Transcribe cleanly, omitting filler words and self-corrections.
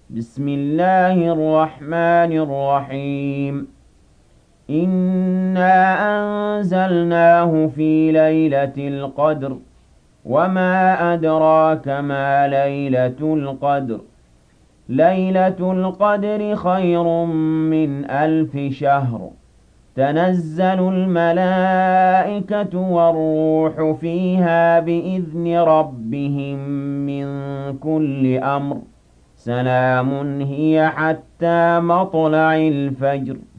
بسم الله الرحمن الرحيم إنا أنزلناه في ليلة القدر وما أدراك ما ليلة القدر ليلة القدر خير من 1000 شهر تنزل الملائكة والروح فيها بإذن ربهم من كل أمر سلام هي حتى مطلع الفجر